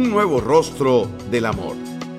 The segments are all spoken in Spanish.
un nuevo rostro del amor.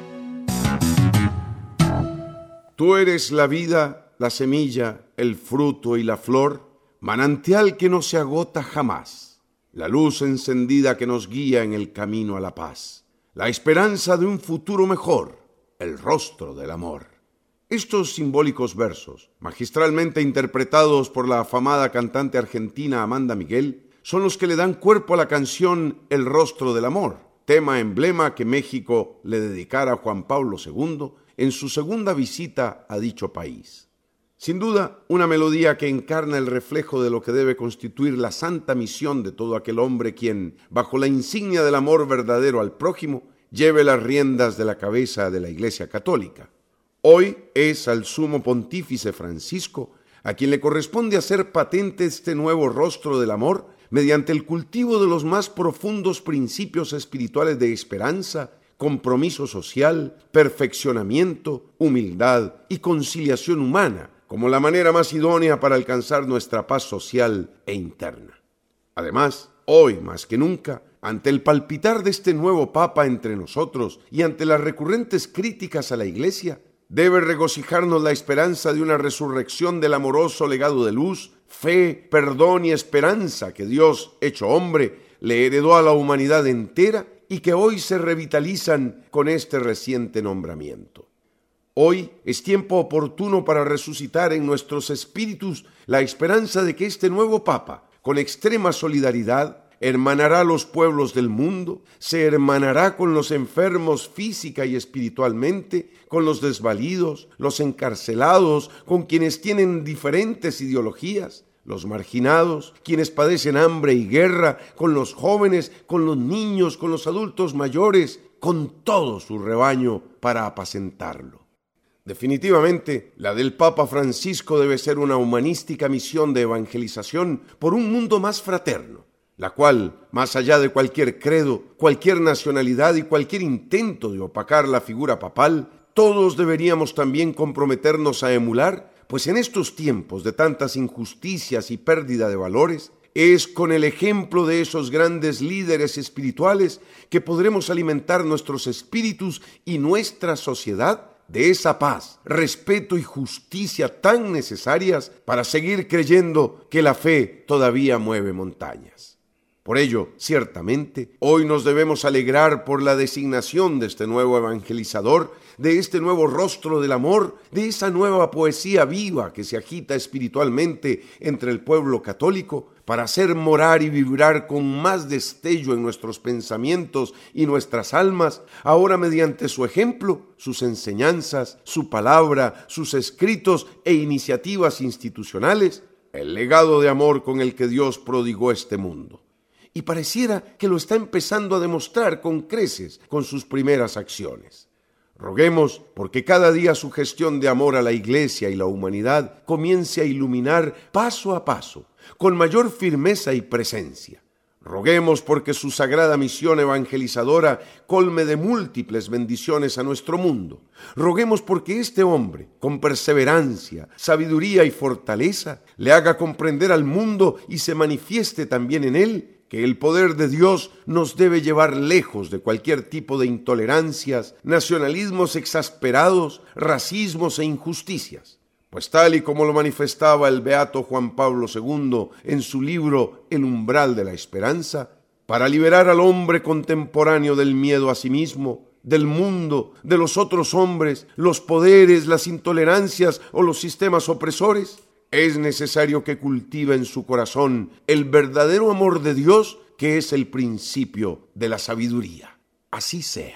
Tú eres la vida, la semilla, el fruto y la flor, manantial que no se agota jamás, la luz encendida que nos guía en el camino a la paz, la esperanza de un futuro mejor, el rostro del amor. Estos simbólicos versos, magistralmente interpretados por la afamada cantante argentina Amanda Miguel, son los que le dan cuerpo a la canción El rostro del amor, tema emblema que México le dedicara a Juan Pablo II en su segunda visita a dicho país. Sin duda, una melodía que encarna el reflejo de lo que debe constituir la santa misión de todo aquel hombre quien, bajo la insignia del amor verdadero al prójimo, lleve las riendas de la cabeza de la Iglesia Católica. Hoy es al sumo pontífice Francisco a quien le corresponde hacer patente este nuevo rostro del amor mediante el cultivo de los más profundos principios espirituales de esperanza, compromiso social, perfeccionamiento, humildad y conciliación humana, como la manera más idónea para alcanzar nuestra paz social e interna. Además, hoy más que nunca, ante el palpitar de este nuevo Papa entre nosotros y ante las recurrentes críticas a la Iglesia, debe regocijarnos la esperanza de una resurrección del amoroso legado de luz, fe, perdón y esperanza que Dios, hecho hombre, le heredó a la humanidad entera y que hoy se revitalizan con este reciente nombramiento. Hoy es tiempo oportuno para resucitar en nuestros espíritus la esperanza de que este nuevo Papa, con extrema solidaridad, hermanará a los pueblos del mundo, se hermanará con los enfermos física y espiritualmente, con los desvalidos, los encarcelados, con quienes tienen diferentes ideologías, los marginados, quienes padecen hambre y guerra, con los jóvenes, con los niños, con los adultos mayores, con todo su rebaño para apacentarlo. Definitivamente, la del Papa Francisco debe ser una humanística misión de evangelización por un mundo más fraterno, la cual, más allá de cualquier credo, cualquier nacionalidad y cualquier intento de opacar la figura papal, todos deberíamos también comprometernos a emular, pues en estos tiempos de tantas injusticias y pérdida de valores, es con el ejemplo de esos grandes líderes espirituales que podremos alimentar nuestros espíritus y nuestra sociedad de esa paz, respeto y justicia tan necesarias para seguir creyendo que la fe todavía mueve montañas. Por ello, ciertamente, hoy nos debemos alegrar por la designación de este nuevo evangelizador, de este nuevo rostro del amor, de esa nueva poesía viva que se agita espiritualmente entre el pueblo católico para hacer morar y vibrar con más destello en nuestros pensamientos y nuestras almas, ahora mediante su ejemplo, sus enseñanzas, su palabra, sus escritos e iniciativas institucionales, el legado de amor con el que Dios prodigó este mundo. Y pareciera que lo está empezando a demostrar con creces con sus primeras acciones. Roguemos porque cada día su gestión de amor a la Iglesia y la humanidad comience a iluminar paso a paso, con mayor firmeza y presencia. Roguemos porque su sagrada misión evangelizadora colme de múltiples bendiciones a nuestro mundo. Roguemos porque este hombre, con perseverancia, sabiduría y fortaleza, le haga comprender al mundo y se manifieste también en él que el poder de Dios nos debe llevar lejos de cualquier tipo de intolerancias, nacionalismos exasperados, racismos e injusticias. Pues tal y como lo manifestaba el beato Juan Pablo II en su libro El umbral de la esperanza, para liberar al hombre contemporáneo del miedo a sí mismo, del mundo, de los otros hombres, los poderes, las intolerancias o los sistemas opresores, es necesario que cultive en su corazón el verdadero amor de Dios, que es el principio de la sabiduría. Así sea.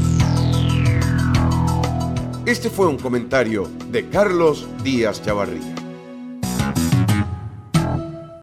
Este fue un comentario de Carlos Díaz Chavarría.